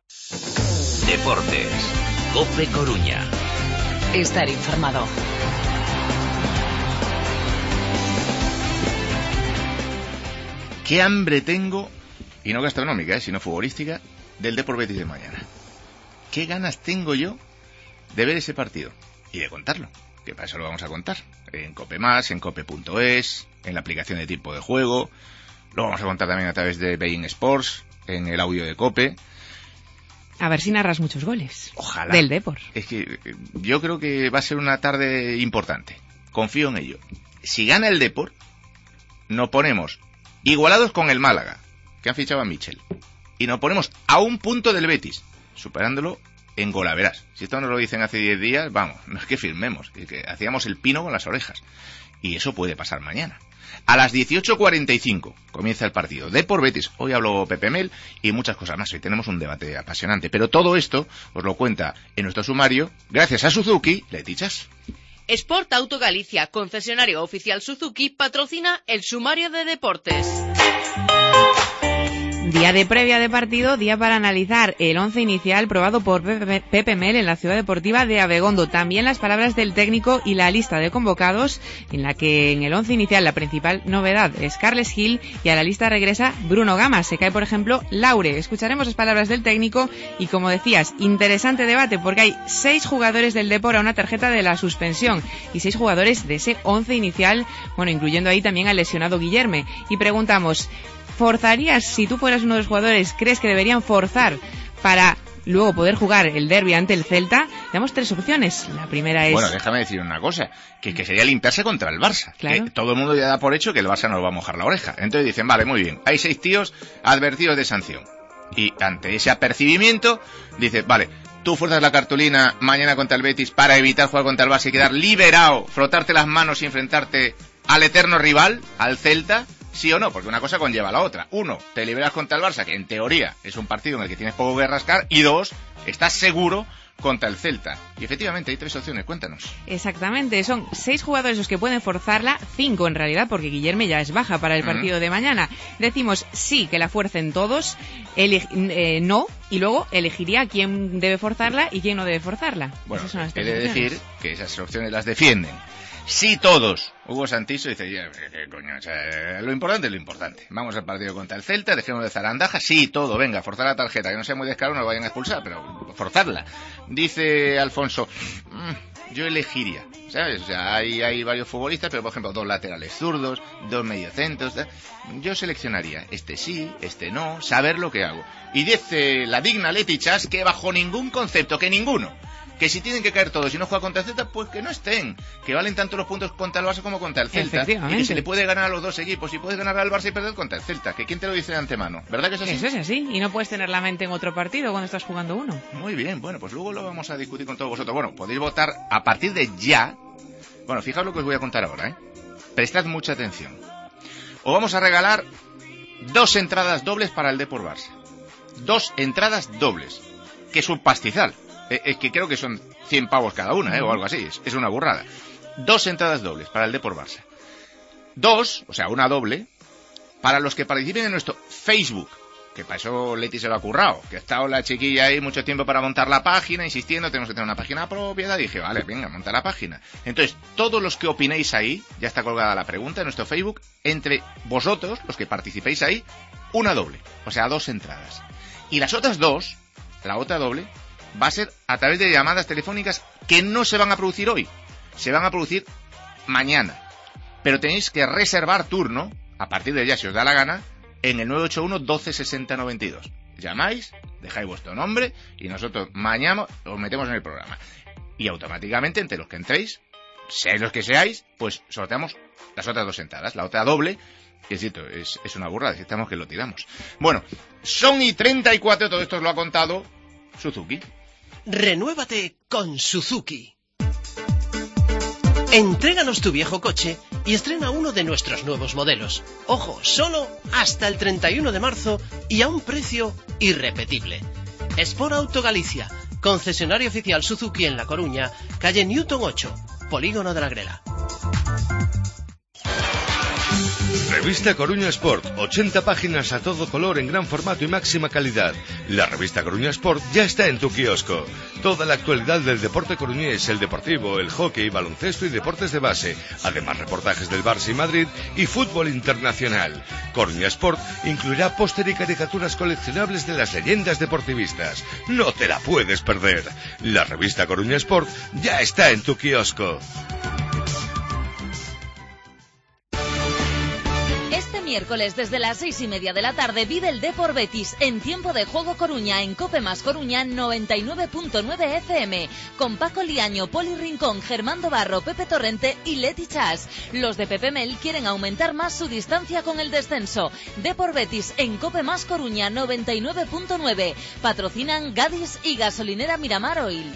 Deportes. COPE Coruña. Estar informado. Qué hambre tengo, y no gastronómica, sino futbolística, del Depor Betis de mañana. Qué ganas tengo yo de ver ese partido y de contarlo, que para eso lo vamos a contar. En COPE+, en cope.es, en la aplicación de tiempo de juego. Lo vamos a contar también a través de beIN Sports, en el audio de COPE. A ver si narras muchos goles. Ojalá. Del Depor. Es que yo creo que va a ser una tarde importante. Confío en ello. Si gana el Depor, nos ponemos igualados con el Málaga, que han fichado a Michel. Y nos ponemos a un punto del Betis, superándolo en golaveras. Si esto nos lo dicen hace 10 días, vamos, no es que firmemos, es que hacíamos el pino con las orejas. Y eso puede pasar mañana. A las 18:45 comienza el partido Depor Betis. Hoy habló Pepe Mel y muchas cosas más. Hoy tenemos un debate apasionante. Pero todo esto os lo cuenta en nuestro sumario, gracias a Suzuki, Letichas. Sport Auto Galicia, concesionario oficial Suzuki, patrocina el sumario de deportes. Día de previa de partido, día para analizar el 11 inicial probado por Pepe Mel en la Ciudad Deportiva de Abegondo. También las palabras del técnico y la lista de convocados, en la que en el 11 inicial la principal novedad es Carles Gil y a la lista regresa Bruno Gama. Se cae, por ejemplo, Laure. Escucharemos las palabras del técnico y, como decías, interesante debate porque hay 6 jugadores del Depor a una tarjeta de la suspensión y 6 jugadores de ese 11 inicial, bueno, incluyendo ahí también al lesionado Guillerme. Y preguntamos, ¿forzarías, si tú fueras uno de los jugadores, crees que deberían forzar para luego poder jugar el derbi ante el Celta? Damos 3 opciones. La primera es... Bueno, déjame decir una cosa, que sería limpiarse contra el Barça. Claro. Que todo el mundo ya da por hecho que el Barça nos va a mojar la oreja. Entonces dicen, vale, muy bien, hay 6 tíos advertidos de sanción. Y ante ese apercibimiento, dice, vale, tú fuerzas la cartulina mañana contra el Betis para evitar jugar contra el Barça y quedar liberado, frotarte las manos y enfrentarte al eterno rival, al Celta. ¿Sí o no? Porque una cosa conlleva a la otra. 1, te liberas contra el Barça, que en teoría es un partido en el que tienes poco que rascar. Y 2, estás seguro contra el Celta. Y efectivamente hay 3 opciones, cuéntanos. Exactamente, son 6 jugadores los que pueden forzarla, 5 en realidad, porque Guillerme ya es baja para el partido de mañana. Decimos sí, que la fuercen todos, no, y luego elegiría quién debe forzarla y quién no debe forzarla. Bueno, esas son las 3 he de opciones. decir que esas opciones las defienden. Sí, todos. Hugo Santiso dice, ya, ¿qué coño? O sea, lo importante es lo importante. Vamos al partido contra el Celta, dejemos de zarandaja. Sí, todo, venga, forzar la tarjeta, que no sea muy descaro, no lo vayan a expulsar, pero forzarla. Dice Alfonso, yo elegiría, ¿sabes? O sea, hay varios futbolistas, pero por ejemplo, 2 laterales zurdos, 2 mediocentros. Yo seleccionaría este sí, este no, saber lo que hago. Y dice la digna Letichas que bajo ningún concepto, que ninguno, que si tienen que caer todos y no juega contra el Celta, pues que no estén, que valen tanto los puntos contra el Barça como contra el Celta, y que se le puede ganar a los 2 equipos, y puedes ganar al Barça y perder contra el Celta, que quién te lo dice de antemano, ¿verdad que es así? Eso es así, y no puedes tener la mente en otro partido cuando estás jugando uno. Muy bien, bueno, pues luego lo vamos a discutir con todos vosotros. Bueno, podéis votar a partir de ya. Bueno, fijaos lo que os voy a contar ahora, prestad mucha atención. Os vamos a regalar 2 entradas dobles para el Depor Barça. 2 entradas dobles, que es un pastizal. Es que creo que son 100 pavos cada una, o algo así. Es una burrada. 2 entradas dobles para el Depor Barça. 2, o sea, una doble, para los que participen en nuestro Facebook. Que para eso Leti se lo ha currado. Que ha estado la chiquilla ahí mucho tiempo para montar la página, insistiendo, tenemos que tener una página propia. Y dije, vale, venga, monta la página. Entonces, todos los que opinéis ahí, ya está colgada la pregunta en nuestro Facebook, entre vosotros, los que participéis ahí, una doble. O sea, 2 entradas. Y las otras 2, la otra doble, va a ser a través de llamadas telefónicas que no se van a producir hoy, se van a producir mañana. Pero tenéis que reservar turno, a partir de ya si os da la gana, en el 981 12 60 92. Llamáis, dejáis vuestro nombre y nosotros mañana os metemos en el programa. Y automáticamente, entre los que entréis, seáis los que seáis, pues sorteamos las otras 2 entradas. La otra doble, que es una burrada, necesitamos que lo tiramos. Bueno, son y 34, todo esto os lo ha contado Suzuki. Renuévate con Suzuki. Entréganos tu viejo coche y estrena uno de nuestros nuevos modelos. Ojo, solo hasta el 31 de marzo y a un precio irrepetible. Sport Auto Galicia, concesionario oficial Suzuki en La Coruña, calle Newton 8, Polígono de la Grela. Revista Coruña Sport, 80 páginas a todo color en gran formato y máxima calidad. La revista Coruña Sport ya está en tu kiosco. Toda la actualidad del deporte coruñés, el deportivo, el hockey, baloncesto y deportes de base. Además, reportajes del Barça y Madrid y fútbol internacional. Coruña Sport incluirá póster y caricaturas coleccionables de las leyendas deportivistas. No te la puedes perder. La revista Coruña Sport ya está en tu kiosco. Miércoles desde las 6:30 de la tarde vive el Depor Betis en Tiempo de Juego Coruña en Cope Más Coruña 99.9 FM con Paco Liaño, Poli Rincón, Germán Barro, Pepe Torrente y Leti Chas. Los de Pepe Mel quieren aumentar más su distancia con el descenso. Depor Betis en Cope Más Coruña 99.9. Patrocinan Gadis y Gasolinera Miramar Oil.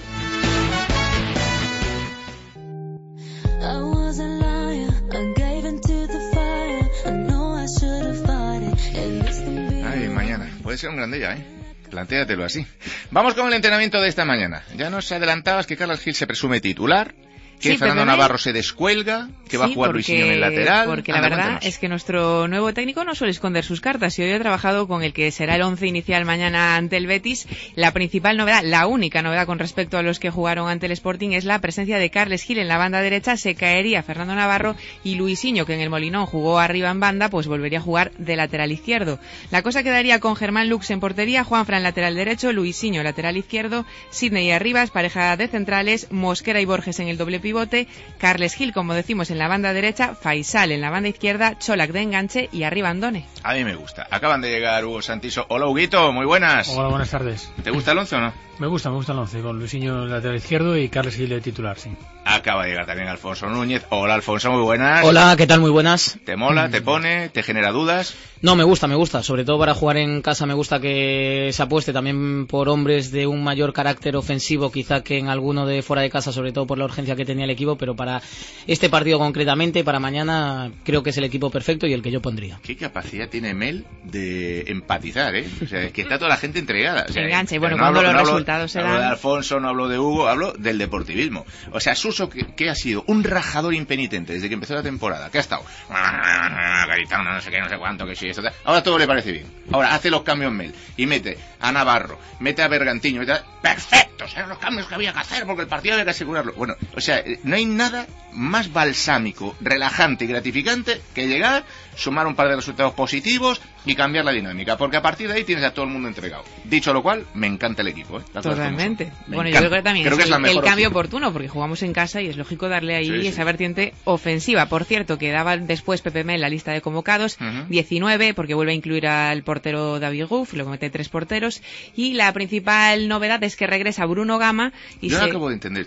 Ay, mañana. Puede ser un gran día, ¿eh? Plantéatelo así. Vamos con el entrenamiento de esta mañana. Ya nos adelantabas que Carlos Gil se presume titular, que Fernando Navarro se descuelga, que va a jugar Luisinho en el lateral. Porque la verdad es que nuestro nuevo técnico no suele esconder sus cartas y hoy ha trabajado con el que será el 11 inicial mañana ante el Betis. La principal novedad, la única novedad con respecto a los que jugaron ante el Sporting es la presencia de Carles Gil en la banda derecha. Se caería Fernando Navarro y Luisinho, que en el Molinón jugó arriba en banda, pues volvería a jugar de lateral izquierdo. La cosa quedaría con Germán Lux en portería, Juanfran lateral derecho, Luisinho lateral izquierdo, Sidney y Arribas, pareja de centrales, Mosquera y Borges en el doble pivote, Carles Gil, como decimos, en la banda derecha, Faisal en la banda izquierda, Cholac de enganche y arriba Andone. A mí me gusta. Acaban de llegar Hugo Santiso. Hola, Huguito, muy buenas. Hola, buenas tardes. ¿Te gusta el 11 o no? Me gusta el 11, con Luisinho lateral izquierdo y Carles Gil de titular, sí. Acaba de llegar también Alfonso Núñez. Hola, Alfonso, muy buenas. Hola, ¿qué tal? Muy buenas. ¿Te mola, te pone, te genera dudas? No, me gusta. Sobre todo para jugar en casa me gusta que se apueste también por hombres de un mayor carácter ofensivo quizá que en alguno de fuera de casa, sobre todo por la urgencia que tenía el equipo, pero para este partido concretamente, para mañana, creo que es el equipo perfecto y el que yo pondría. Qué capacidad tiene Mel de empatizar, ¿eh? O sea, es que está toda la gente entregada. O sea, engancha, y bueno, cuando los resultados se dan... No hablo de Alfonso, no hablo de Hugo, hablo del deportivismo. O sea, Suso, que ha sido un rajador impenitente desde que empezó la temporada, que ha estado gritando no sé qué, no sé cuánto, que sí, esto, ahora todo le parece bien. Ahora hace los cambios Mel y mete a Navarro, mete a Bergantiño, perfectos, eran los cambios que había que hacer porque el partido había que asegurarlo. Bueno, o sea, no hay nada más balsámico, relajante y gratificante que llegar, sumar un par de resultados positivos y cambiar la dinámica, porque a partir de ahí tienes a todo el mundo entregado. Dicho lo cual, me encanta el equipo, ¿eh? Totalmente. Bueno, yo creo que también es el cambio oportuno, porque jugamos en casa y es lógico darle ahí esa vertiente ofensiva. Por cierto, que daba después Pepe Mel la lista de convocados, 19, porque vuelve a incluir al portero David Guf, luego mete 3 porteros, y la principal novedad es que regresa Bruno Gama. Y yo no acabo de entender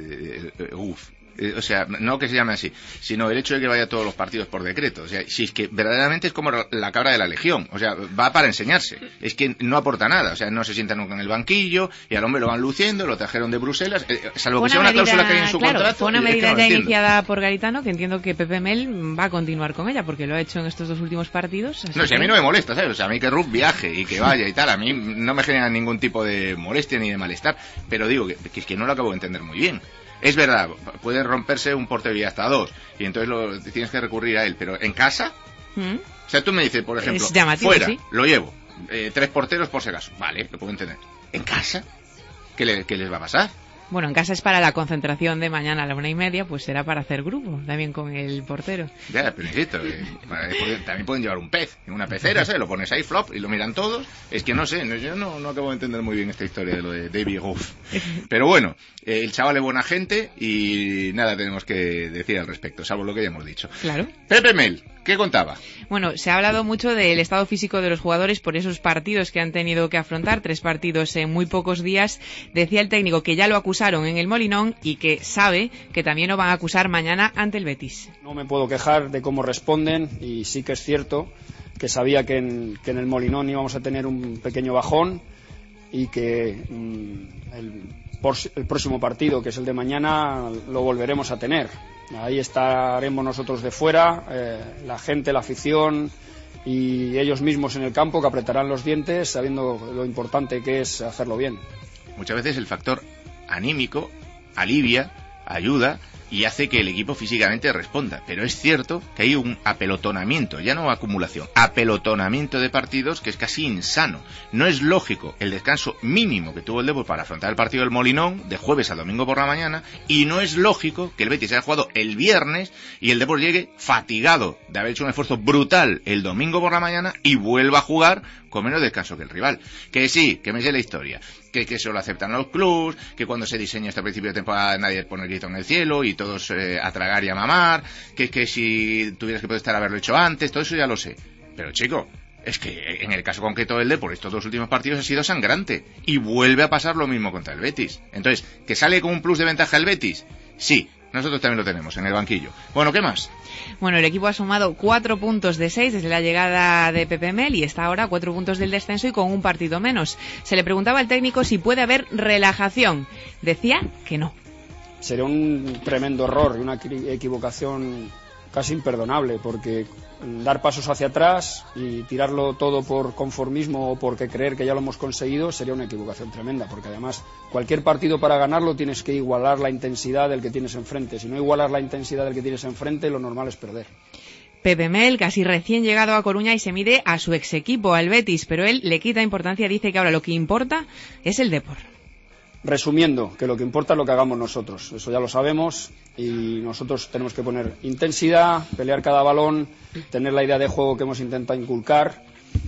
Guf. O sea, no que se llame así, sino el hecho de que vaya a todos los partidos por decreto. O sea, si es que verdaderamente es como la cabra de la legión. O sea, va para enseñarse. Es que no aporta nada. O sea, no se sienta nunca en el banquillo y al hombre lo van luciendo, lo trajeron de Bruselas, salvo que sea una cláusula que hay en su contrato. Fue una medida ya iniciada por Garitano, que entiendo que Pepe Mel va a continuar con ella, porque lo ha hecho en estos 2 últimos partidos. No, si a mí no me molesta, ¿sabes? O sea, a mí que Ruff viaje y que vaya y tal, a mí no me genera ningún tipo de molestia ni de malestar. Pero digo que es que no lo acabo de entender muy bien. Es verdad, puede romperse un portero y hasta 2, y entonces tienes que recurrir a él, pero ¿en casa? O sea, tú me dices, por ejemplo, fuera, ¿sí? Lo llevo, 3 porteros por si acaso, vale, lo puedo entender. ¿En casa? ¿Qué les va a pasar? Bueno, en casa es para la concentración de mañana a la 1:30, pues será para hacer grupo, también con el portero. Ya, pero insisto, también pueden llevar un pez, en una pecera, ¿sabes? Lo pones ahí, flop, y lo miran todos. Es que no sé, yo no acabo de entender muy bien esta historia de lo de David Guf. Pero bueno, el chaval es buena gente y nada tenemos que decir al respecto, salvo lo que ya hemos dicho. Claro. Pepe Mel, ¿qué contaba? Bueno, se ha hablado mucho del estado físico de los jugadores por esos partidos que han tenido que afrontar, 3 partidos en muy pocos días. Decía el técnico que ya lo acusaron en el Molinón y que sabe que también lo van a acusar mañana ante el Betis. No me puedo quejar de cómo responden y sí que es cierto que sabía que en el Molinón íbamos a tener un pequeño bajón y que el próximo partido, que es el de mañana, lo volveremos a tener. Ahí estaremos nosotros de fuera, la gente, la afición y ellos mismos en el campo, que apretarán los dientes sabiendo lo importante que es hacerlo bien. Muchas veces el factor anímico alivia, ayuda y hace que el equipo físicamente responda. Pero es cierto que hay un apelotonamiento, ya no acumulación, apelotonamiento de partidos que es casi insano. No es lógico el descanso mínimo que tuvo el Depor para afrontar el partido del Molinón de jueves a domingo por la mañana, y no es lógico que el Betis haya jugado el viernes y el Depor llegue fatigado de haber hecho un esfuerzo brutal el domingo por la mañana y vuelva a jugar con menos descanso que el rival. Que sí, que me sé la historia, que eso lo aceptan los clubs, que cuando se diseña este principio de temporada nadie pone el grito en el cielo y todos a tragar y a mamar, que si tuvieras que protestar haberlo hecho antes, todo eso ya lo sé. Pero chico, es que en el caso concreto del Depor estos 2 últimos partidos ha sido sangrante y vuelve a pasar lo mismo contra el Betis. Entonces, ¿que sale con un plus de ventaja el Betis? Sí, nosotros también lo tenemos en el banquillo. Bueno, ¿qué más? Bueno, el equipo ha sumado 4 puntos de 6 desde la llegada de Pepe Mel y está ahora a 4 puntos del descenso y con un partido menos. Se le preguntaba al técnico si puede haber relajación. Decía que no. Sería un tremendo error y una equivocación casi imperdonable, porque dar pasos hacia atrás y tirarlo todo por conformismo o porque creer que ya lo hemos conseguido sería una equivocación tremenda, porque además cualquier partido para ganarlo tienes que igualar la intensidad del que tienes enfrente. Si no igualas la intensidad del que tienes enfrente, lo normal es perder. Pepe Mel, casi recién llegado a Coruña, y se mide a su ex equipo, al Betis, pero él le quita importancia, dice que ahora lo que importa es el Depor. Resumiendo, que lo que importa es lo que hagamos nosotros, eso ya lo sabemos, y nosotros tenemos que poner intensidad, pelear cada balón, tener la idea de juego que hemos intentado inculcar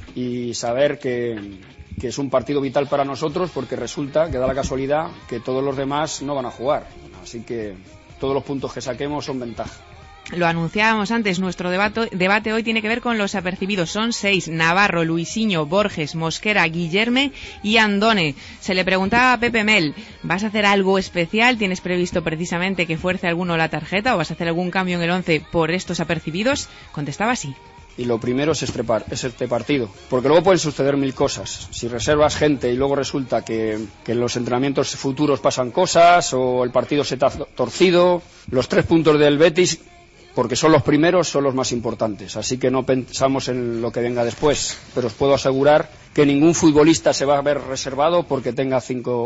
y saber que es un partido vital para nosotros, porque resulta que da la casualidad que todos los demás no van a jugar, así que todos los puntos que saquemos son ventaja. Lo anunciábamos antes, nuestro debate hoy tiene que ver con los apercibidos. Son 6: Navarro, Luisinho, Borges, Mosquera, Guillerme y Andone. Se le preguntaba a Pepe Mel, ¿vas a hacer algo especial? ¿Tienes previsto precisamente que fuerce alguno la tarjeta o vas a hacer algún cambio en el 11 por estos apercibidos? Contestaba así. Y lo primero es este partido, porque luego pueden suceder 1000 cosas. Si reservas gente y luego resulta que en los entrenamientos futuros pasan cosas o el partido se te ha torcido, los 3 puntos del Betis, porque son los primeros, son los más importantes. Así que no pensamos en lo que venga después, pero os puedo asegurar que ningún futbolista se va a ver reservado porque tenga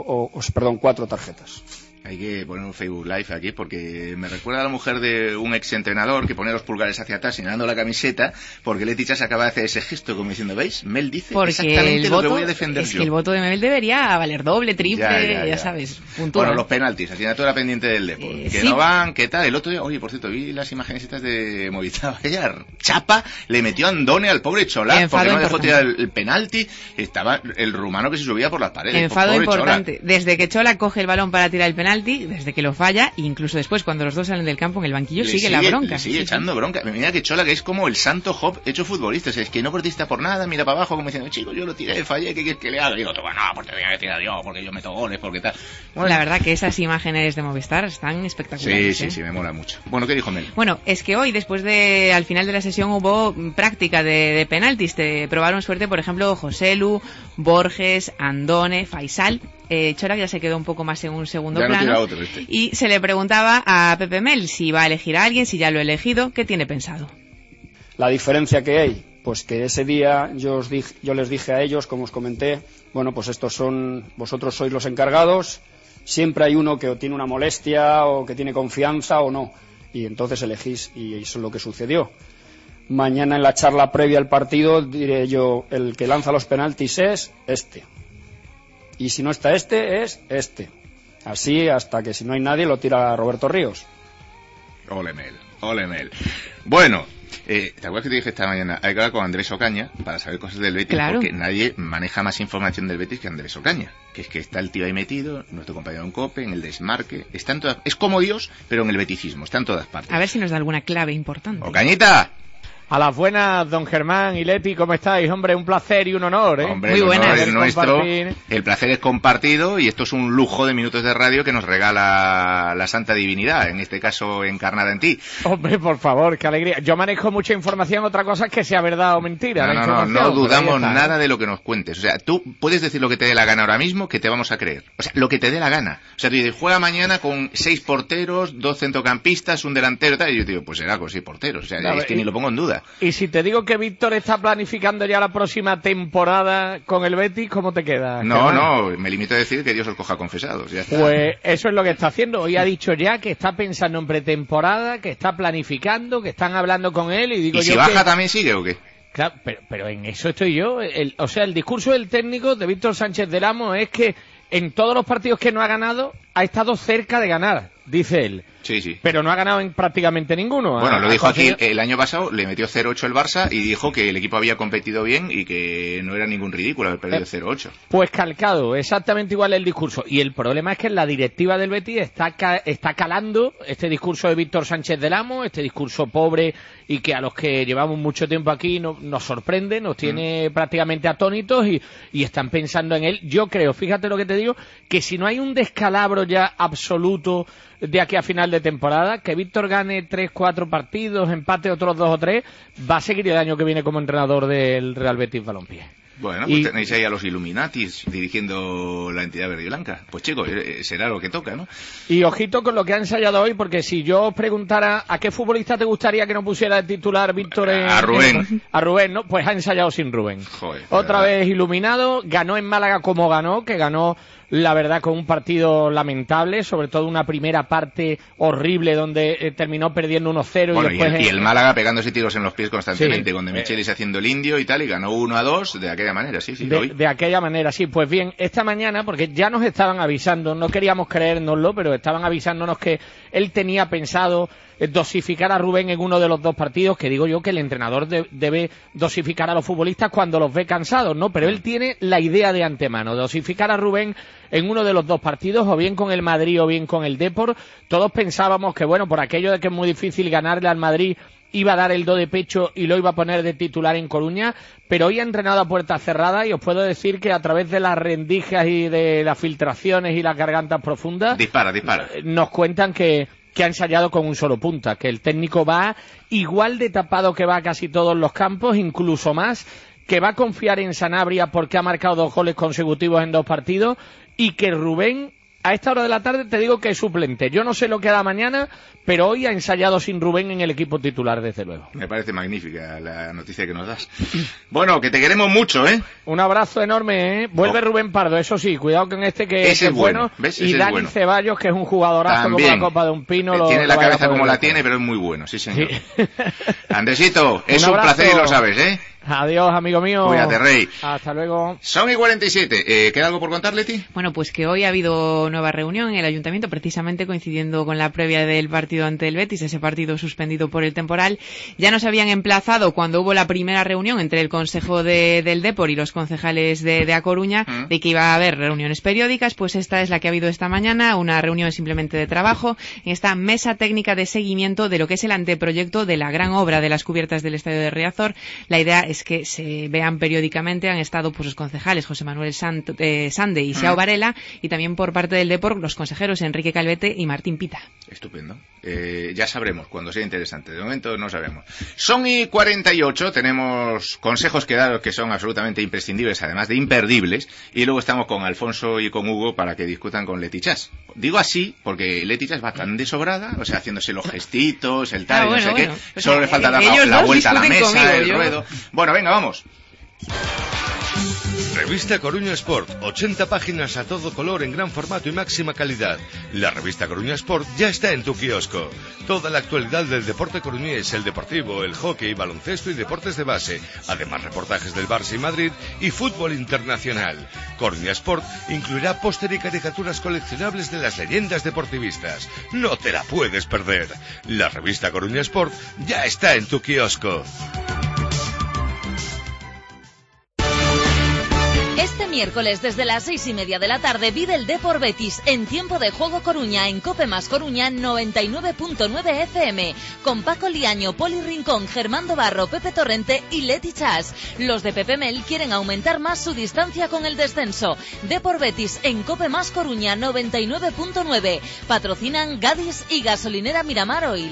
4 tarjetas. Hay que poner un Facebook Live aquí porque me recuerda a la mujer de un exentrenador que pone los pulgares hacia atrás señalando la camiseta porque Leticia se acaba de hacer ese gesto como diciendo, ¿veis? Mel dice porque exactamente lo que voy a defender yo. Es que el voto de Mel debería valer doble, triple, ya sabes, puntúa. Bueno, los penaltis, asignatura pendiente del Depor. Que sí. No van, ¿qué tal? El otro día, oye, por cierto, vi las imágenes estas de Movistar. Vaya chapa, le metió Andone al pobre Chola porque no dejó tirar el penalti. Estaba el rumano que se subía por las paredes. Enfado importante. Chola. Desde que Chola coge el balón para tirar el penalti, desde que lo falla, incluso después cuando los dos salen del campo en el banquillo sigue la bronca. Sigue echando bronca. Mira que Chola que es como el santo Job hecho futbolista, o sea, es que no protesta por nada, mira para abajo como diciendo, chicos, yo lo tiré, fallé, ¿qué quieres que le haga? Y digo, no, pues te voy a tirar yo, porque yo meto goles, porque tal. Bueno, la verdad que esas imágenes de Movistar están espectaculares. Sí, me mola mucho. Bueno, ¿qué dijo Mel? Bueno, es que hoy, al final de la sesión hubo práctica de penaltis, te probaron suerte, por ejemplo, Joselu, Borges, Andone, Faisal. Chola ya se quedó un poco más en un segundo plano y se le preguntaba a Pepe Mel si va a elegir a alguien, si ya lo ha elegido, ¿qué tiene pensado? La diferencia que hay, pues que ese día yo les dije a ellos, como os comenté, bueno, pues vosotros sois los encargados, siempre hay uno que tiene una molestia o que tiene confianza o no, y entonces elegís, y eso es lo que sucedió. Mañana en la charla previa al partido diré yo, el que lanza los penaltis es este. Y si no está este, es este. Así hasta que si no hay nadie lo tira Roberto Ríos. Ole Mel. Bueno, ¿te acuerdas que te dije esta mañana? Hay que hablar con Andrés Ocaña para saber cosas del Betis, claro. Porque nadie maneja más información del Betis que Andrés Ocaña. Que es que está el tío ahí metido, nuestro compañero en COPE, en el Desmarque. Está en todas, es como Dios, pero en el beticismo, está en todas partes. A ver si nos da alguna clave importante. ¡Ocañita! A las buenas, don Germán y Leti, ¿cómo estáis? Hombre, un placer y un honor, ¿eh? Hombre, muy buenas. El nuestro, el placer es compartido y esto es un lujo de minutos de radio que nos regala la Santa Divinidad, en este caso encarnada en ti. Hombre, por favor, qué alegría. Yo manejo mucha información, otra cosa es que sea verdad o mentira. No dudamos nada de lo que nos cuentes. O sea, tú puedes decir lo que te dé la gana ahora mismo, que te vamos a creer. O sea, lo que te dé la gana. O sea, tú dices, juega mañana con 6 porteros, 2 centrocampistas, un delantero, tal. Y yo te digo, pues será con 6 porteros. O sea, es que ni lo pongo en duda. Y si te digo que Víctor está planificando ya la próxima temporada con el Betis, ¿cómo te queda? No, me limito a decir que Dios os coja confesados, ya está. Pues eso es lo que está haciendo. Hoy ha dicho ya que está pensando en pretemporada, que está planificando, que están hablando con él y digo ¿Y si baja también sigue o qué? Claro, pero en eso estoy yo. El discurso del técnico de Víctor Sánchez del Amo es que en todos los partidos que no ha ganado, ha estado cerca de ganar, dice él. Sí. Pero no ha ganado en prácticamente ninguno. Bueno, lo dijo aquí el año pasado, le metió 0-8 el Barça y dijo que el equipo había competido bien y que no era ningún ridículo haber perdido 0-8. Pues calcado, exactamente igual el discurso. Y el problema es que en la directiva del Betis está calando este discurso de Víctor Sánchez del Amo, este discurso pobre y que a los que llevamos mucho tiempo aquí nos sorprende, nos tiene prácticamente atónitos y están pensando en él. Yo creo, fíjate lo que te digo, que si no hay un descalabro ya absoluto de aquí a final de temporada, que Víctor gane 3-4 partidos, empate otros 2 o 3, va a seguir el año que viene como entrenador del Real Betis Balompié. Bueno, pues tenéis ahí a los Illuminatis dirigiendo la entidad verde y blanca. Pues chicos, será lo que toca, ¿no? Y ojito con lo que ha ensayado hoy, porque si yo os preguntara a qué futbolista te gustaría que no pusiera de titular Víctor a Rubén. A Rubén, ¿no? Pues ha ensayado sin Rubén. Joder, otra vez iluminado, ganó en Málaga como ganó, que ganó la verdad con un partido lamentable, sobre todo una primera parte horrible donde terminó perdiendo 1-0 bueno, y después... Y el Málaga pegándose tiros en los pies constantemente, con De Michelis haciendo el indio y tal, y ganó 1-2 de aquella manera, sí. De aquella manera, sí. Pues bien, esta mañana, porque ya nos estaban avisando, no queríamos creérnoslo, pero estaban avisándonos que él tenía pensado dosificar a Rubén en uno de los dos partidos, que digo yo que el entrenador debe dosificar a los futbolistas cuando los ve cansados, ¿no? Pero él tiene la idea de antemano, dosificar a Rubén en uno de los dos partidos, o bien con el Madrid o bien con el Depor. Todos pensábamos que, bueno, por aquello de que es muy difícil ganarle al Madrid, iba a dar el do de pecho y lo iba a poner de titular en Coruña, pero hoy ha entrenado a puerta cerrada y os puedo decir que a través de las rendijas y de las filtraciones y las gargantas profundas... Dispara. Nos cuentan que ha ensayado con un solo punta, que el técnico va igual de tapado que va a casi todos los campos, incluso más, que va a confiar en Sanabria porque ha marcado 2 goles consecutivos en 2 partidos y que Rubén, a esta hora de la tarde te digo que es suplente. Yo no sé lo que hará mañana, pero hoy ha ensayado sin Rubén en el equipo titular, desde luego. Me parece magnífica la noticia que nos das. Bueno, que te queremos mucho, ¿eh? Un abrazo enorme, ¿eh? Vuelve Rubén Pardo, eso sí, cuidado con este que es bueno. Y Dani Ceballos, que es un jugadorazo también, como la copa de un pino. Tiene la cabeza como la tiene, pero es muy bueno, sí señor. Sí. Andresito, es un placer y lo sabes, ¿eh? Adiós, amigo mío. Cuídate, Rey. Hasta luego. Son y 47. ¿Queda algo por contar, Leti? Bueno, pues que hoy ha habido nueva reunión en el Ayuntamiento, precisamente coincidiendo con la previa del partido ante el Betis, ese partido suspendido por el temporal. Ya nos habían emplazado cuando hubo la primera reunión entre el Consejo del Depor y los concejales de A Coruña, de que iba a haber reuniones periódicas. Pues esta es la que ha habido esta mañana, una reunión simplemente de trabajo, en esta mesa técnica de seguimiento de lo que es el anteproyecto de la gran obra de las cubiertas del Estadio de Riazor. La idea es que se vean periódicamente. Han estado pues los concejales José Manuel Sande y Xiao Varela, y también por parte del Depor los consejeros Enrique Calvete y Martín Pita. Estupendo. Ya sabremos cuando sea interesante. De momento no sabemos. Son y 48. Tenemos consejos que dar que son absolutamente imprescindibles, además de imperdibles. Y luego estamos con Alfonso y con Hugo para que discutan con Leti Chas. Digo así porque Leti Chas va tan desobrada, o sea, haciéndose los gestitos, el tal y no sé qué. Solo le falta dar la vuelta a la mesa, el ruedo. Bueno, venga, vamos. Revista Coruña Sport, 80 páginas a todo color en gran formato y máxima calidad. La revista Coruña Sport ya está en tu kiosco. Toda la actualidad del deporte coruñés, el deportivo, el hockey, baloncesto y deportes de base. Además, reportajes del Barça y Madrid y fútbol internacional. Coruña Sport incluirá póster y caricaturas coleccionables de las leyendas deportivistas. No te la puedes perder. La revista Coruña Sport ya está en tu kiosco. Este miércoles desde las 6:30 de la tarde vive el Depor Betis en tiempo de juego Coruña en Cope Más Coruña 99.9 FM con Paco Liaño, Poli Rincón, Germán Barro, Pepe Torrente y Leti Chas. Los de Pepe Mel quieren aumentar más su distancia con el descenso. Depor Betis en Cope Más Coruña 99.9. Patrocinan Gadis y Gasolinera Miramar Oil.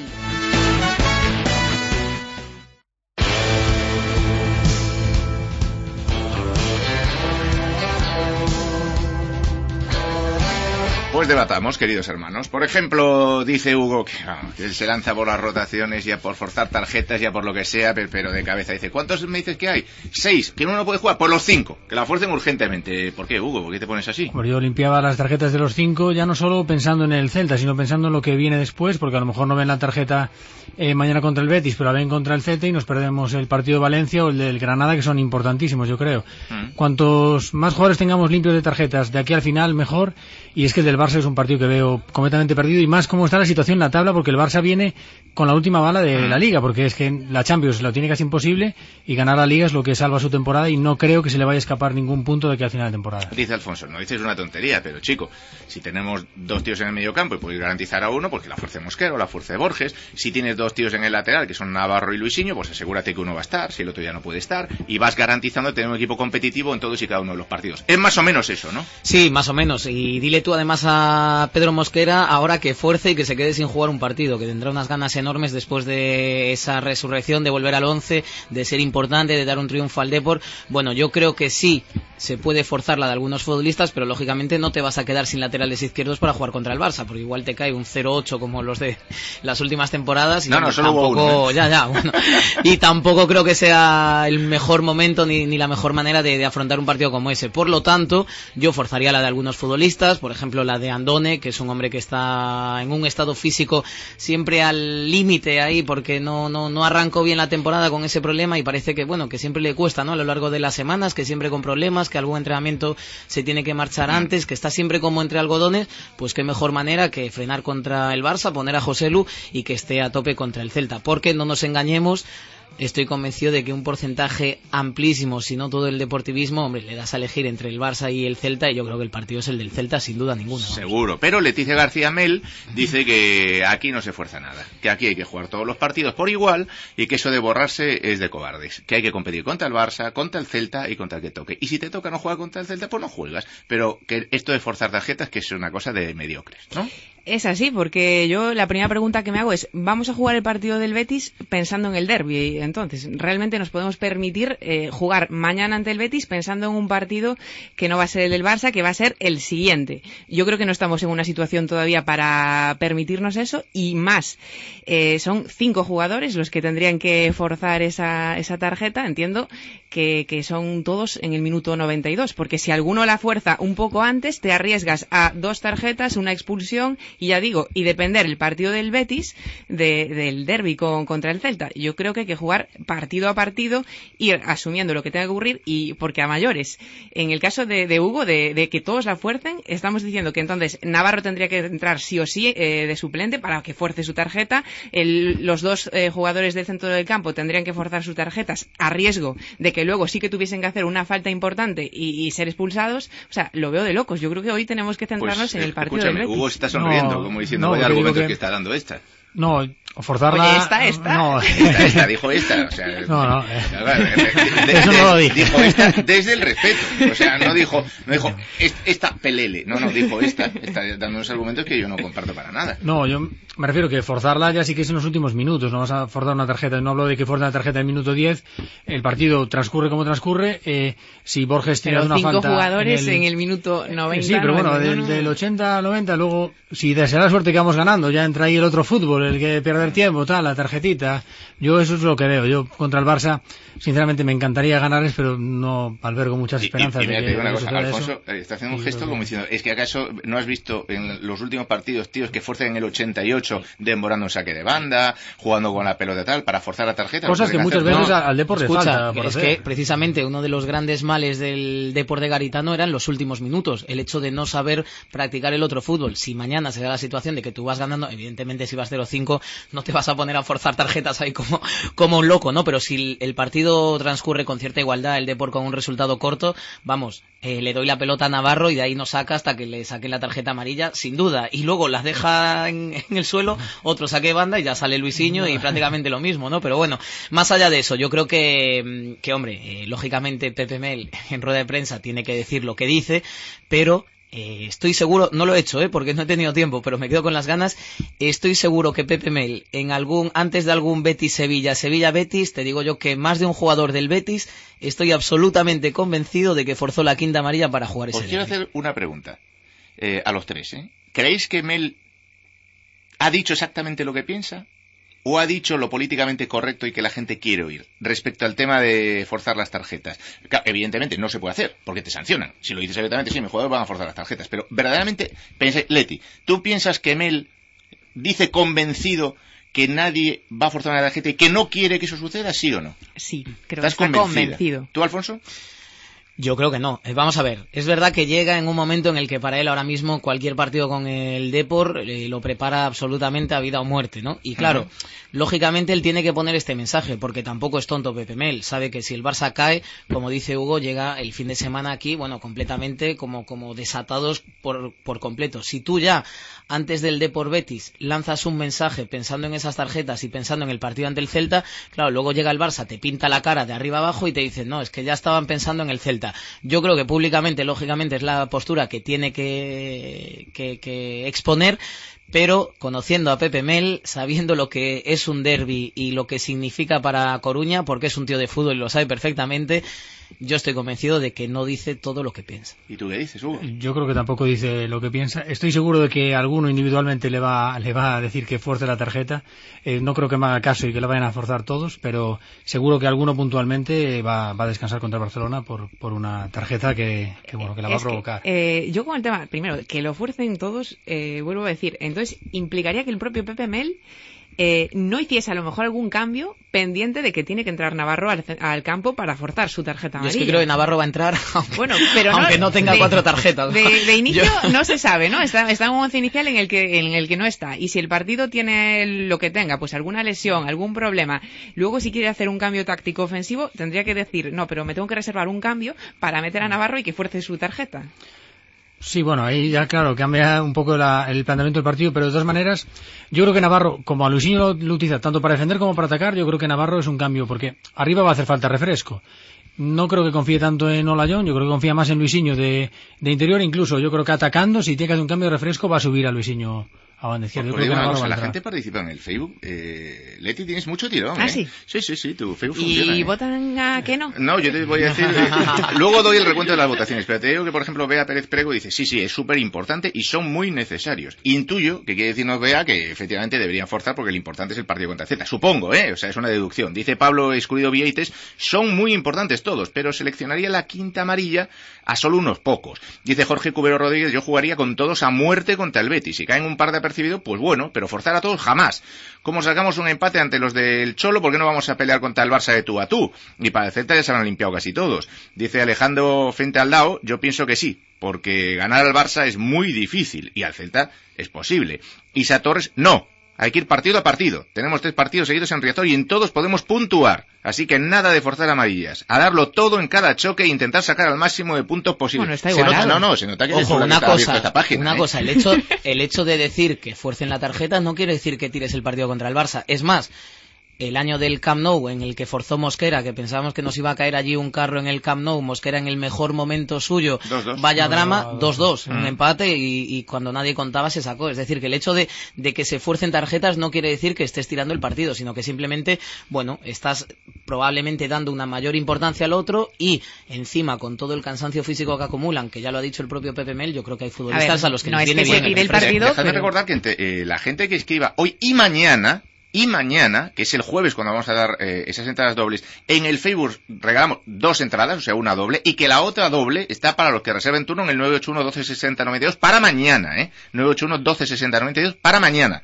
Pues debatamos, queridos hermanos. Por ejemplo, dice Hugo que él se lanza por las rotaciones, ya por forzar tarjetas, ya por lo que sea, pero de cabeza. Dice, ¿cuántos me dices que hay? 6. ¿Que uno no puede jugar? Pues los 5. Que la fuercen urgentemente. ¿Por qué, Hugo? ¿Por qué te pones así? Pues yo limpiaba las tarjetas de los 5, ya no solo pensando en el Celta, sino pensando en lo que viene después, porque a lo mejor no ven la tarjeta mañana contra el Betis, pero la ven contra el Celta y nos perdemos el partido de Valencia o el del Granada, que son importantísimos, yo creo. Cuantos más jugadores tengamos limpios de tarjetas de aquí al final, mejor. Y es que el del Barça es un partido que veo completamente perdido, y más cómo está la situación en la tabla, porque el Barça viene con la última bala de la Liga, porque es que la Champions lo tiene casi imposible y ganar la Liga es lo que salva su temporada, y no creo que se le vaya a escapar ningún punto de aquí al final de temporada. Dice Alfonso, no dices una tontería, pero chico, si tenemos 2 tíos en el medio campo y puedes garantizar a uno, porque la fuerza de Mosquero, la fuerza de Borges, si tienes 2 tíos en el lateral, que son Navarro y Luisinho, pues asegúrate que uno va a estar, si el otro ya no puede estar, y vas garantizando tener un equipo competitivo en todos y cada uno de los partidos. Es más o menos eso, ¿no? Sí, más o menos, y dile tú además a Pedro Mosquera ahora que fuerce y que se quede sin jugar un partido, que tendrá unas ganas enormes después de esa resurrección, de volver al 11, de ser importante, de dar un triunfo al Depor. Bueno, yo creo que sí se puede forzar la de algunos futbolistas, pero lógicamente no te vas a quedar sin laterales izquierdos para jugar contra el Barça, porque igual te cae un 0-8 como los de las últimas temporadas. Y no, solo hubo uno, ¿eh? Bueno. Y tampoco creo que sea el mejor momento ni la mejor manera de afrontar un partido como ese. Por lo tanto, yo forzaría la de algunos futbolistas, por ejemplo la de Andone, que es un hombre que está en un estado físico siempre al límite ahí, porque no arrancó bien la temporada con ese problema, y parece que bueno, que siempre le cuesta, ¿no? A lo largo de las semanas, que siempre con problemas, que algún entrenamiento se tiene que marchar antes, que está siempre como entre algodones. Pues qué mejor manera que frenar contra el Barça, poner a Joselu y que esté a tope contra el Celta, porque no nos engañemos, estoy convencido de que un porcentaje amplísimo, si no todo el deportivismo, hombre, le das a elegir entre el Barça y el Celta, y yo creo que el partido es el del Celta sin duda ninguna. Seguro, pero Leticia García Mel dice que aquí no se fuerza nada, que aquí hay que jugar todos los partidos por igual, y que eso de borrarse es de cobardes, que hay que competir contra el Barça, contra el Celta y contra el que toque, y si te toca no jugar contra el Celta, pues no juegas, pero que esto de forzar tarjetas que es una cosa de mediocres, ¿no? Es así, porque yo la primera pregunta que me hago es, ¿vamos a jugar el partido del Betis pensando en el derbi? Entonces, ¿realmente nos podemos permitir jugar mañana ante el Betis pensando en un partido que no va a ser el del Barça, que va a ser el siguiente? Yo creo que no estamos en una situación todavía para permitirnos eso, y más, son 5 jugadores los que tendrían que forzar esa tarjeta. Entiendo que son todos en el minuto 92, porque si alguno la fuerza un poco antes, te arriesgas a 2 tarjetas, una expulsión, y ya digo, y depender el partido del Betis del derbi contra el Celta. Yo creo que hay que jugar partido a partido, ir asumiendo lo que tenga que ocurrir, y porque a mayores, en el caso de Hugo, de que todos la fuercen, estamos diciendo que entonces Navarro tendría que entrar sí o sí de suplente para que fuerce su tarjeta, los 2 jugadores del centro del campo tendrían que forzar sus tarjetas a riesgo de que luego sí que tuviesen que hacer una falta importante y ser expulsados. O sea, lo veo de locos. Yo creo que hoy tenemos que centrarnos en el partido del Betis. Hugo está sonriendo, como diciendo, vaya argumentos que está dando esta. No, forzarla... Oye, esta. No. Esta, dijo esta. O sea, no. Eso no lo dijo. Dijo esta desde el respeto. O sea, no dijo esta pelele. No, dijo esta. Está dando unos argumentos que yo no comparto para nada. No, yo me refiero que forzarla ya sí que es en los últimos minutos. No vas a forzar una tarjeta. No hablo de que force una tarjeta en el minuto 10. El partido transcurre como transcurre. Si Borges tiene una falta... 5 jugadores en el minuto 90. Sí, pero bueno, del 80 al 90, luego, si te será la suerte que vamos ganando, ya entra ahí el otro fútbol, el que perder tiempo, la tarjetita. Yo eso es lo que veo. Yo contra el Barça, sinceramente me encantaría ganarles, pero no albergo muchas esperanzas. Y mira, te digo una cosa, Alfonso está haciendo un gesto como diciendo, es que acaso no has visto en los últimos partidos tíos que forcen en el 88 demorando un saque de banda, jugando con la pelota tal, para forzar la tarjeta. Cosas que muchas veces al Depor le falta. Es que precisamente uno de los grandes males del Depor de Garitano eran los últimos minutos, el hecho de no saber practicar el otro fútbol. Si mañana se da la situación de que tú vas ganando, evidentemente si vas 0-5 no te vas a poner a forzar tarjetas ahí como un loco, ¿no? Pero si el partido transcurre con cierta igualdad, el Depor con un resultado corto, vamos, le doy la pelota a Navarro y de ahí no saca hasta que le saque la tarjeta amarilla, sin duda, y luego la deja en el suelo, otro saque de banda y ya sale Luisinho y prácticamente lo mismo, ¿no? Pero bueno, más allá de eso, yo creo que hombre, lógicamente Pepe Mel en rueda de prensa tiene que decir lo que dice, pero estoy seguro, no lo he hecho, porque no he tenido tiempo, pero me quedo con las ganas. Estoy seguro que Pepe Mel, antes de algún Betis-Sevilla, Sevilla-Betis, te digo yo que más de un jugador del Betis, estoy absolutamente convencido de que forzó la quinta amarilla para jugar ese día. Os quiero hacer una pregunta a los tres, ¿creéis que Mel ha dicho exactamente lo que piensa? ¿O ha dicho lo políticamente correcto y que la gente quiere oír? Respecto al tema de forzar las tarjetas. Claro, evidentemente no se puede hacer, porque te sancionan. Si lo dices abiertamente, sí, mis jugadores van a forzar las tarjetas. Pero verdaderamente, Leti, ¿tú piensas que Mel dice convencido que nadie va a forzar una tarjeta y que no quiere que eso suceda, sí o no? Sí, creo que está convencido. ¿Tú, Alfonso? Yo creo que no. Vamos a ver, es verdad que llega en un momento en el que para él ahora mismo cualquier partido con el Depor lo prepara absolutamente a vida o muerte, ¿no? Y claro, lógicamente él tiene que poner este mensaje, porque tampoco es tonto Pepe Mel. Sabe que si el Barça cae, como dice Hugo, llega el fin de semana aquí, bueno, completamente como desatados por completo. Si tú ya, antes del Depor Betis, lanzas un mensaje pensando en esas tarjetas y pensando en el partido ante el Celta, claro, luego llega el Barça, te pinta la cara de arriba abajo y te dicen, no, es que ya estaban pensando en el Celta. Yo creo que públicamente, lógicamente, es la postura que tiene que exponer, pero conociendo a Pepe Mel, sabiendo lo que es un derbi y lo que significa para Coruña, porque es un tío de fútbol y lo sabe perfectamente, yo estoy convencido de que no dice todo lo que piensa. ¿Y tú qué dices, Hugo? Yo creo que tampoco dice lo que piensa. Estoy seguro de que alguno individualmente le va a decir que fuerce la tarjeta. No creo que me haga caso y que la vayan a forzar todos, pero seguro que alguno puntualmente va a descansar contra el Barcelona por una tarjeta que la va a provocar. Yo con el tema, primero, que lo fuercen todos, vuelvo a decir, entonces implicaría que el propio Pepe Mel no hiciese a lo mejor algún cambio pendiente de que tiene que entrar Navarro al campo para forzar su tarjeta amarilla. Yo es que creo que Navarro va a entrar bueno, pero aunque no tenga 4 tarjetas. De inicio no se sabe, ¿no? Está en un once inicial en el que no está. Y si el partido tiene lo que tenga, pues alguna lesión, algún problema, luego si quiere hacer un cambio táctico ofensivo, tendría que decir, no, pero me tengo que reservar un cambio para meter a Navarro y que fuerce su tarjeta. Sí, bueno, ahí ya claro, cambia un poco el planteamiento del partido, pero de todas maneras, yo creo que Navarro, como a Luisinho lo utiliza tanto para defender como para atacar, yo creo que Navarro es un cambio, porque arriba va a hacer falta refresco. No creo que confíe tanto en Olayón, yo creo que confía más en Luisinho de interior, incluso yo creo que atacando, si tiene que hacer un cambio de refresco, va a subir a Luisinho a banda izquierda. Yo creo que Navarro va a la entrar. gente participa en el Facebook. Leti, tienes mucho tirón, ¿Ah, sí? Sí, tu Facebook funciona. ¿Y votan a qué no? No, yo te voy a decir... luego doy el recuento de las votaciones, pero te digo que, por ejemplo, Bea Pérez Prego dice, sí, es súper importante y son muy necesarios. Intuyo que quiere decirnos Bea que efectivamente deberían forzar porque lo importante es el partido contra Z. Supongo, o sea, es una deducción. Dice Pablo Escudido Vieites, son muy importantes todos, pero seleccionaría la quinta amarilla a solo unos pocos. Dice Jorge Cubero Rodríguez, yo jugaría con todos a muerte contra el Betis. Si caen un par de apercibidos, pues bueno, pero forzar a todos jamás. ¿Cómo sacamos un empate ante los del Cholo? ¿Por qué no vamos a pelear contra el Barça de tú a tú? Y para el Celta ya se han limpiado casi todos. Dice Alejandro Frente al Dao, yo pienso que sí, porque ganar al Barça es muy difícil y al Celta es posible. Isa Torres, no. Hay que ir partido a partido. Tenemos 3 partidos seguidos en Riazor y en todos podemos puntuar. Así que nada de forzar amarillas. A darlo todo en cada choque e intentar sacar al máximo de puntos posibles. Bueno, está igualado. Se nota que ojo, una cosa, el hecho de decir que fuercen la tarjeta no quiere decir que tires el partido contra el Barça. Es más, el año del Camp Nou en el que forzó Mosquera, que pensábamos que nos iba a caer allí un carro en el Camp Nou, Mosquera en el mejor momento suyo, 2-2. Vaya drama, 2-2, un empate y cuando nadie contaba se sacó. Es decir, que el hecho de que se fuercen tarjetas no quiere decir que estés tirando el partido, sino que simplemente, bueno, estás probablemente dando una mayor importancia al otro y encima con todo el cansancio físico que acumulan, que ya lo ha dicho el propio Pepe Mel, yo creo que hay futbolistas a los que no les viene bien el partido. Dejadme recordar que la gente que escriba hoy y mañana, que es el jueves cuando vamos a dar esas entradas dobles, en el Facebook regalamos 2 entradas, o sea, una doble, y que la otra doble está para los que reserven turno en el 981-1260-92 para mañana, 981-1260-92 para mañana.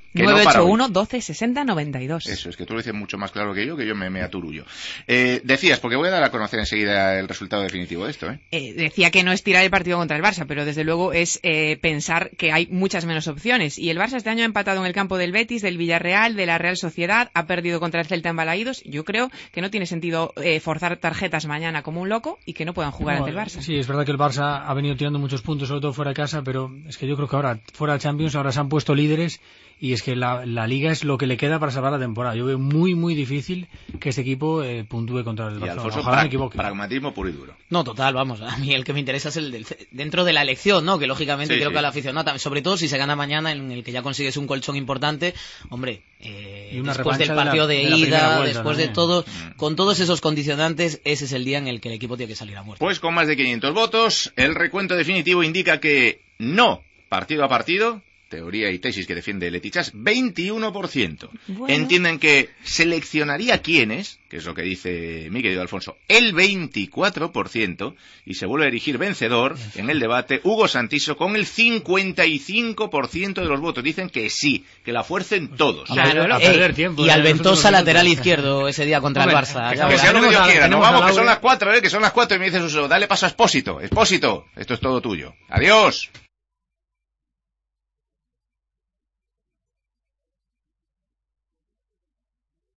981-1260-92. Eso, es que tú lo dices mucho más claro que yo me aturullo. Decías, porque voy a dar a conocer enseguida el resultado definitivo de esto, Decía que no es tirar el partido contra el Barça, pero desde luego es pensar que hay muchas menos opciones. Y el Barça este año ha empatado en el campo del Betis, del Villarreal, de la Real Sociedad, ha perdido contra el Celta en Balaídos. Yo creo que no tiene sentido forzar tarjetas mañana como un loco y que no puedan jugar ante el Barça. Sí, es verdad que el Barça ha venido tirando muchos puntos, sobre todo fuera de casa, pero es que yo creo que ahora, fuera de Champions, ahora se han puesto líderes y es que la Liga es lo que le queda para salvar la temporada. Yo veo muy, muy difícil que este equipo puntúe contra el Barcelona. Alfonso, ojalá me equivoque. Pragmatismo puro y duro. No, total, vamos, a mí el que me interesa es el dentro de la elección, ¿no? Que lógicamente creo que al aficionado, sobre todo si se gana mañana en el que ya consigues un colchón importante, hombre, después del partido de ida, después de todo, con todos esos condicionantes, ese es el día en el que el equipo tiene que salir a muerte. Pues con más de 500 votos, el recuento definitivo indica que no partido a partido, teoría y tesis que defiende Letichás, 21%. Bueno. Entienden que seleccionaría quiénes, que es lo que dice mi querido Alfonso, el 24%, y se vuelve a erigir vencedor en el debate Hugo Santiso con el 55% de los votos. Dicen que sí, que la fuercen todos. Claro, a perder tiempo. y Alventosa lateral izquierdo ese día contra el Barça. Que sea lo que Dios quiera. Nos vamos, que son las 4, que son las 4, y me dice Suso, dale paso a Expósito. Expósito, esto es todo tuyo. Adiós.